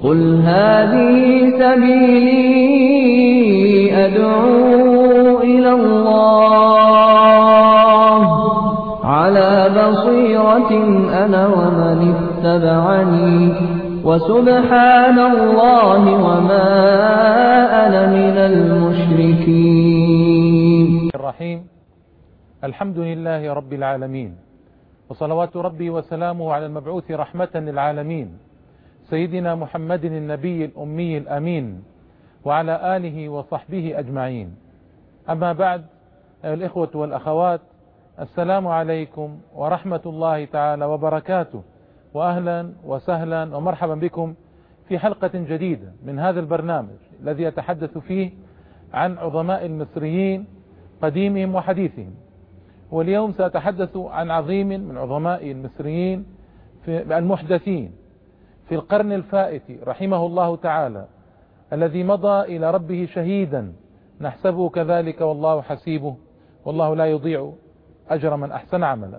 قل هذه سبيلي أدعو إلى الله على بصيرة أنا ومن اتبعني وسبحان الله وما أنا من المشركين. الرحيم. الحمد لله رب العالمين، وصلوات ربي وسلامه على المبعوث رحمة للعالمين سيدنا محمد النبي الأمي الأمين وعلى آله وصحبه أجمعين. أما بعد، أيها الإخوة والأخوات، السلام عليكم ورحمة الله تعالى وبركاته، وأهلا وسهلا ومرحبا بكم في حلقة جديدة من هذا البرنامج الذي يتحدث فيه عن عظماء المصريين قديمهم وحديثهم. واليوم سأتحدث عن عظيم من عظماء المصريين المحدثين في القرن الفائت رحمه الله تعالى، الذي مضى إلى ربه شهيدا نحسبه كذلك والله حسيبه، والله لا يضيع أجر من أحسن عملا.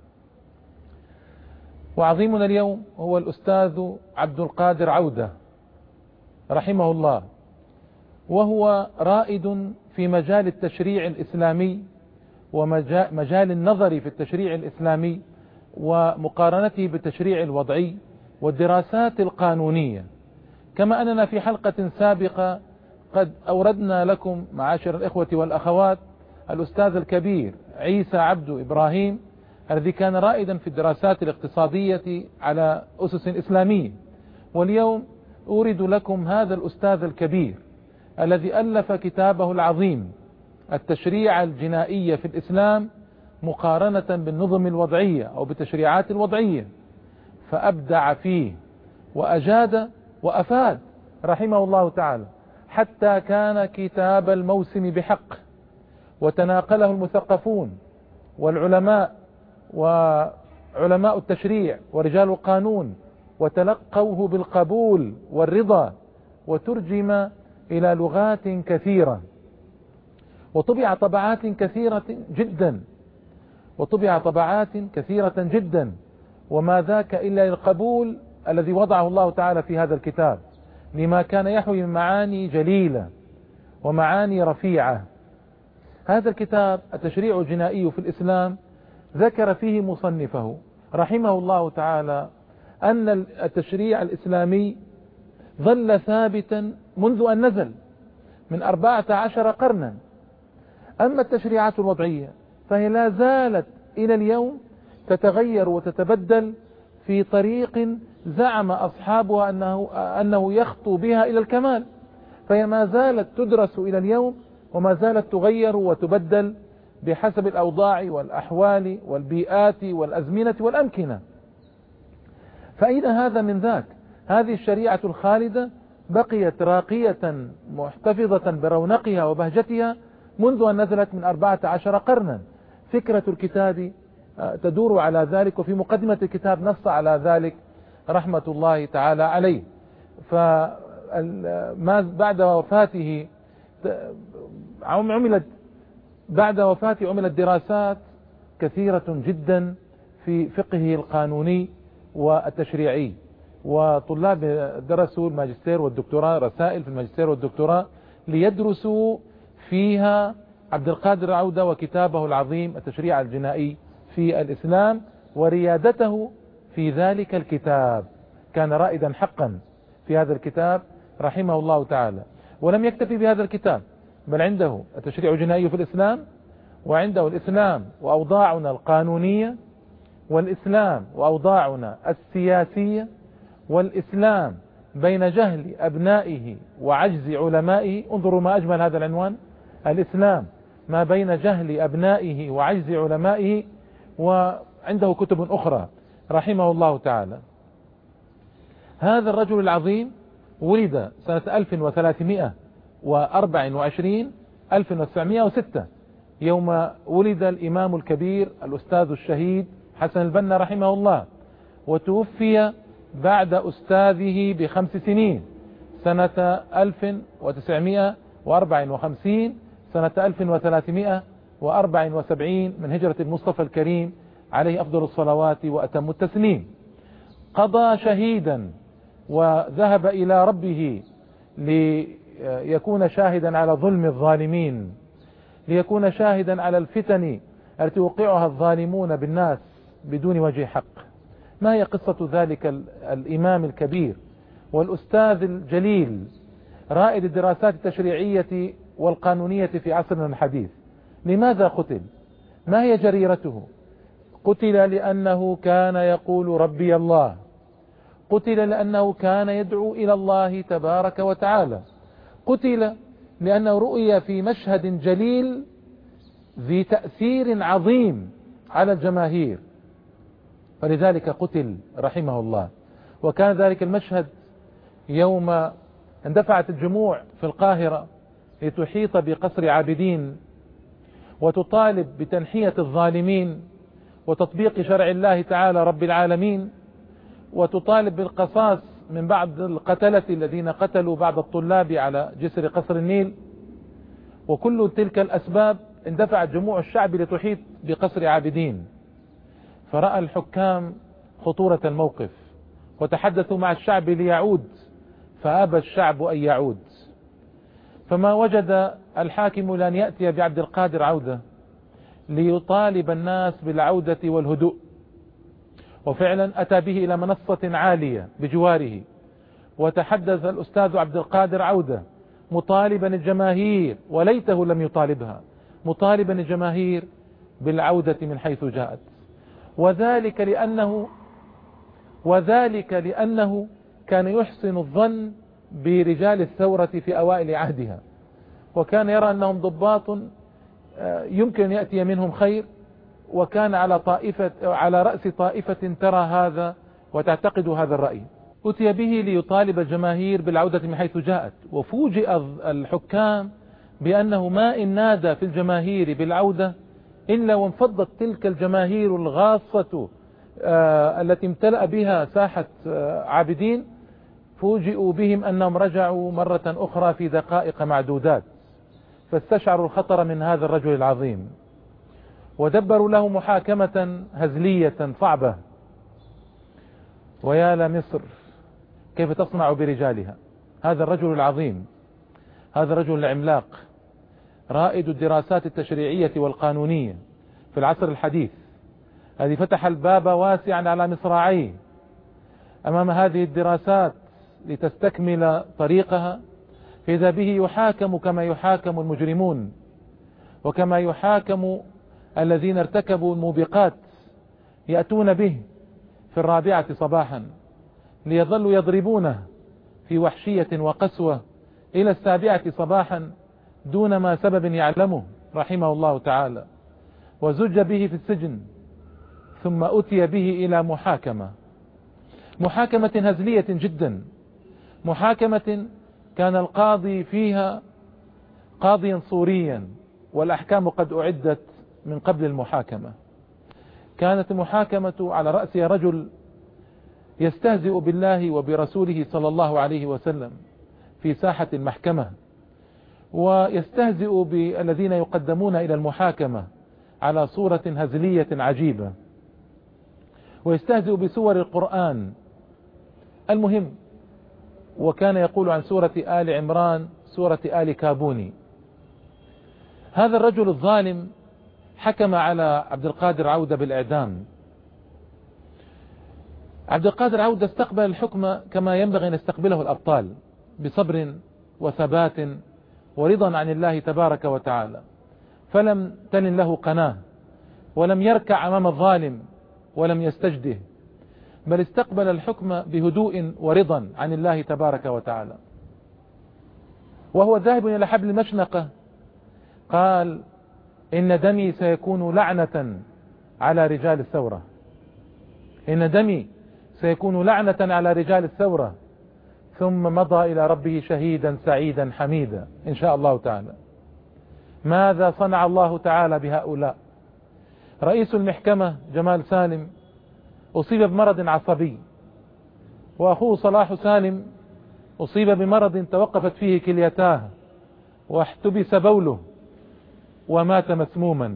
وعظيمنا اليوم هو الأستاذ عبد القادر عودة رحمه الله، وهو رائد في مجال التشريع الإسلامي ومجال النظر في التشريع الإسلامي ومقارنته بالتشريع الوضعي والدراسات القانونية. كما أننا في حلقة سابقة قد أوردنا لكم معاشر الإخوة والأخوات الأستاذ الكبير عيسى عبد إبراهيم الذي كان رائدا في الدراسات الاقتصادية على أسس إسلامية. واليوم أورد لكم هذا الأستاذ الكبير الذي ألف كتابه العظيم التشريع الجنائي في الإسلام مقارنة بالنظم الوضعية أو بالتشريعات الوضعية، فأبدع فيه وأجاد وأفاد رحمه الله تعالى، حتى كان كتاب الموسم بحق، وتناقله المثقفون والعلماء وعلماء التشريع ورجال القانون وتلقوه بالقبول والرضا، وترجم إلى لغات كثيرة، وطبع طبعات كثيرة جدا، وما ذاك إلا للقبول الذي وضعه الله تعالى في هذا الكتاب، لما كان يحوي من معاني جليلة ومعاني رفيعة. هذا الكتاب التشريع الجنائي في الإسلام ذكر فيه مصنفه رحمه الله تعالى أن التشريع الإسلامي ظل ثابتا منذ أن نزل من 14 قرنا. أما التشريعات الوضعية فهي لا زالت إلى اليوم تتغير وتتبدل في طريق زعم أصحابها أنه يخطو بها إلى الكمال، فهي ما زالت تدرس إلى اليوم وما زالت تغير وتبدل بحسب الأوضاع والأحوال والبيئات والأزمنة والأمكنة. فأين هذا من ذاك؟ هذه الشريعة الخالدة بقيت راقية محتفظة برونقها وبهجتها منذ أن نزلت من 14 قرنا. فكرة الكتاب تدور على ذلك، وفي مقدمة الكتاب نص على ذلك رحمة الله تعالى عليه. فما بعد وفاته عملت دراسات كثيرة جدا في فقهه القانوني والتشريعي، وطلاب درسوا الماجستير والدكتوراه، رسائل في الماجستير والدكتوراه ليدرسوا فيها عبد القادر عودة وكتابه العظيم التشريع الجنائي في الإسلام وريادته في ذلك الكتاب. كان رائدا حقا في هذا الكتاب رحمه الله تعالى. ولم يكتفي بهذا الكتاب، بل عنده التشريع الجنائي في الإسلام، وعنده الإسلام وأوضاعنا القانونية، والإسلام وأوضاعنا السياسية، والإسلام بين جهل أبنائه وعجز علمائه. انظروا ما أجمل هذا العنوان، الإسلام ما بين جهل أبنائه وعجز علمائه. وعنده كتب أخرى رحمه الله تعالى. هذا الرجل العظيم ولد سنة 1324 1906 يوم ولد الإمام الكبير الأستاذ الشهيد حسن البنا رحمه الله، وتوفي بعد أستاذه ب5 سنين سنة 1954 سنة 1374 من هجرة المصطفى الكريم عليه أفضل الصلوات وأتم التسليم. قضى شهيدا وذهب إلى ربه ليكون شاهدا على ظلم الظالمين، ليكون شاهدا على الفتن التي يوقعها الظالمون بالناس بدون وجه حق. ما هي قصة ذلك الإمام الكبير والأستاذ الجليل رائد الدراسات التشريعية والقانونية في عصرنا الحديث؟ لماذا قتل؟ ما هي جريرته؟ قتل لأنه كان يقول ربي الله، قتل لأنه كان يدعو إلى الله تبارك وتعالى، قتل لأنه رؤي في مشهد جليل ذي تأثير عظيم على الجماهير، فلذلك قتل رحمه الله. وكان ذلك المشهد يوم اندفعت الجموع في القاهرة لتحيط بقصر عابدين وتطالب بتنحية الظالمين وتطبيق شرع الله تعالى رب العالمين، وتطالب بالقصاص من بعض القتلة الذين قتلوا بعض الطلاب على جسر قصر النيل. وكل تلك الأسباب اندفعت جموع الشعب لتحيط بقصر عابدين، فرأى الحكام خطورة الموقف وتحدثوا مع الشعب ليعود، فأبى الشعب أن يعود. فما وجد الحاكم لأن يأتي بعبد القادر عودة ليطالب الناس بالعودة والهدوء، وفعلا أتى به إلى منصة عالية بجواره، وتحدث الأستاذ عبد القادر عودة مطالبا الجماهير، وليته لم يطالبها، مطالبا الجماهير بالعودة من حيث جاءت، وذلك لأنه كان يحسن الظن برجال الثورة في أوائل عهدها، وكان يرى أنهم ضباط يمكن أن يأتي منهم خير، وكان على رأس طائفة ترى هذا وتعتقد هذا الرأي. أتي به ليطالب الجماهير بالعودة من حيث جاءت، وفوجئ الحكام بأنه ما إن نادى في الجماهير بالعودة إلا وانفضت تلك الجماهير الغاصة التي امتلأ بها ساحة عابدين، فوجئوا بهم أنهم رجعوا مرة أخرى في دقائق معدودات، فاستشعروا الخطر من هذا الرجل العظيم، ودبروا له محاكمة هزلية صعبة. ويا لمصر كيف تصنع برجالها. هذا الرجل العظيم، هذا الرجل العملاق، رائد الدراسات التشريعية والقانونية في العصر الحديث، الذي فتح الباب واسعا على مصراعيه أمام هذه الدراسات لتستكمل طريقها، فإذا به يحاكم كما يحاكم المجرمون، وكما يحاكم الذين ارتكبوا الموبقات، يأتون به في 4 صباحا ليظلوا يضربونه في وحشية وقسوة إلى 7 صباحا دون ما سبب يعلمه رحمه الله تعالى، وزج به في السجن، ثم أتي به إلى محاكمة هزلية جدا، محاكمة كان القاضي فيها قاضيا صوريا، والأحكام قد أعدت من قبل المحاكمة. كانت المحاكمة على رأسها رجل يستهزئ بالله وبرسوله صلى الله عليه وسلم في ساحة المحكمة، ويستهزئ بالذين يقدمون إلى المحاكمة على صورة هزلية عجيبة، ويستهزئ بسور القرآن. المهم، وكان يقول عن سورة آل عمران سورة آل كابوني. هذا الرجل الظالم حكم على عبد القادر عودة بالإعدام. عبد القادر عودة استقبل الحكم كما ينبغي أن يستقبله الأبطال، بصبر وثبات ورضا عن الله تبارك وتعالى، فلم تلن له قناه، ولم يركع أمام الظالم، ولم يستجده، بل استقبل الحكم بهدوء ورضا عن الله تبارك وتعالى. وهو ذاهب إلى حبل المشنقة قال: إن دمي سيكون لعنة على رجال الثورة، إن دمي سيكون لعنة على رجال الثورة. ثم مضى إلى ربه شهيدا سعيدا حميدا إن شاء الله تعالى. ماذا صنع الله تعالى بهؤلاء؟ رئيس المحكمة جمال سالم أصيب بمرض عصبي، وأخوه صلاح سالم أصيب بمرض توقفت فيه كليتاه، واحتبس بوله ومات مسموما.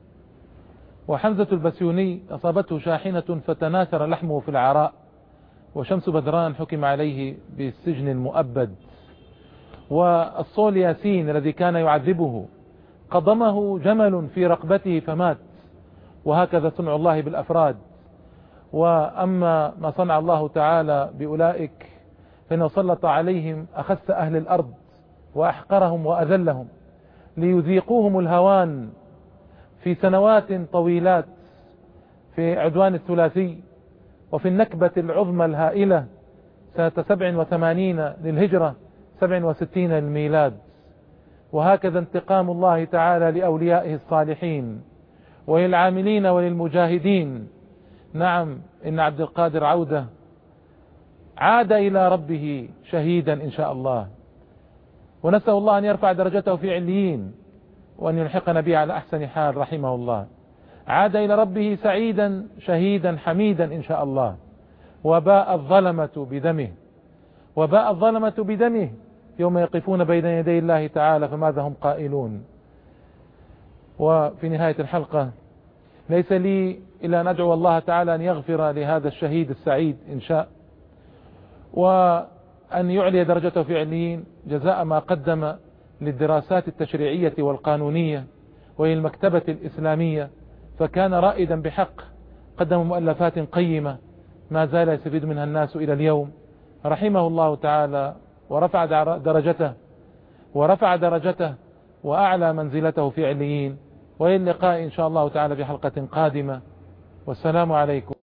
وحمزة البسيوني أصابته شاحنة فتناثر لحمه في العراء وشمس بدران حكم عليه بالسجن المؤبد، والصول ياسين الذي كان يعذبه قضمه جمل في رقبته فمات. وهكذا صنع الله بالأفراد. وأما ما صنع الله تعالى بأولئك فإنه سلط عليهم أخس أهل الأرض وأحقرهم وأذلهم ليذيقوهم الهوان في سنوات طويلات، في عدوان الثلاثي وفي النكبة العظمى الهائلة سنة 87 للهجرة 67 للميلاد. وهكذا انتقام الله تعالى لأوليائه الصالحين وللعاملين وللمجاهدين. نعم، إن عبد القادر عودة عاد إلى ربه شهيدا إن شاء الله، ونسأل الله أن يرفع درجته في عليين وأن يلحقنا به على أحسن حال رحمه الله. عاد إلى ربه سعيدا شهيدا حميدا إن شاء الله. وباء الظلمة بدمه، وباء الظلمة بدمه يوم يقفون بين يدي الله تعالى فماذا هم قائلون. وفي نهاية الحلقة ليس لي إلا أن أدعو الله تعالى أن يغفر لهذا الشهيد السعيد إن شاء، وأن يعلي درجته في عليين جزاء ما قدم للدراسات التشريعية والقانونية وللمكتبة الإسلامية، فكان رائدا بحق، قدم مؤلفات قيمة ما زال يستفيد منها الناس إلى اليوم، رحمه الله تعالى ورفع درجته وأعلى منزلته في عليين. وإلى اللقاء إن شاء الله تعالى في حلقة قادمة، والسلام عليكم.